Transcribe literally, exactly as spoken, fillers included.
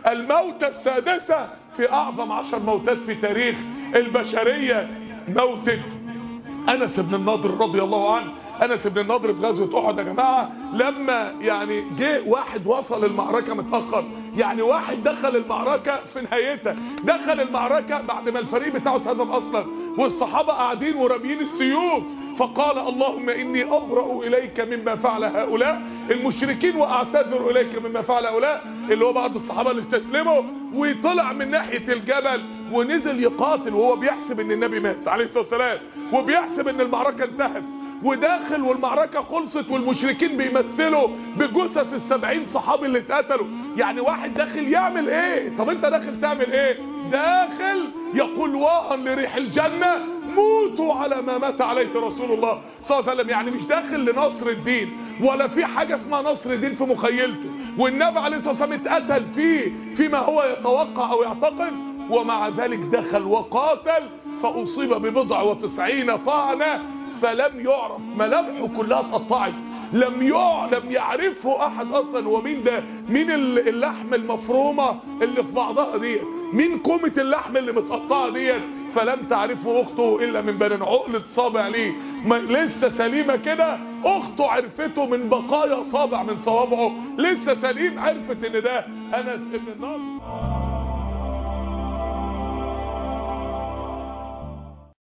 الموتة السادسة في اعظم عشر موتات في تاريخ البشرية، موتة انس بن النضر رضي الله عنه. انس بن النضر في غزوة احد يا جماعة، لما يعني جه واحد وصل المعركة متأخر، يعني واحد دخل المعركة في نهايتها، دخل المعركة بعد ما الفريق بتاعه اتهزم اصلا، والصحابة قاعدين وراميين السيوف، فقال اللهم اني ابرأ اليك مما فعل هؤلاء المشركين واعتذر اليك مما فعل هؤلاء، اللي هو بعض الصحابة اللي استسلموا، وطلع من ناحية الجبل ونزل يقاتل وهو بيحسب ان النبي مات عليه الصلاة والسلام، وبيحسب ان المعركة انتهت، وداخل والمعركة خلصت والمشركين بيمثلوا بجثث السبعين صحابي اللي اتقتلوا. يعني واحد داخل يعمل ايه؟ طب انت داخل تعمل ايه؟ داخل يقول واها لريح الجنة موتوا على ما مات عليه رسول الله صلى الله عليه وسلم. يعني مش داخل لنصر الدين، ولا في حاجة اسمها نصر الدين في مخيلته، والنبي عليه الصلاة والسلام اتقتل فيه فيما هو يتوقع او يعتقد، ومع ذلك دخل وقاتل فاصيب ببضع وتسعين طعنة فلم يعرف، ملامحه كلها اتقطعت، لم يع... لم يعرفه احد اصلا. ومين ده؟ مين اللحم المفرومه اللي في بعضها ديت؟ مين كومه اللحم اللي متقطعه ديت؟ فلم تعرفه اخته الا من بين عقله صابع ليه ما... لسه سليمه كده، اخته عرفته من بقايا صابع من صوابعه، لسه سليم، عرفت ان ده انس بن النضر.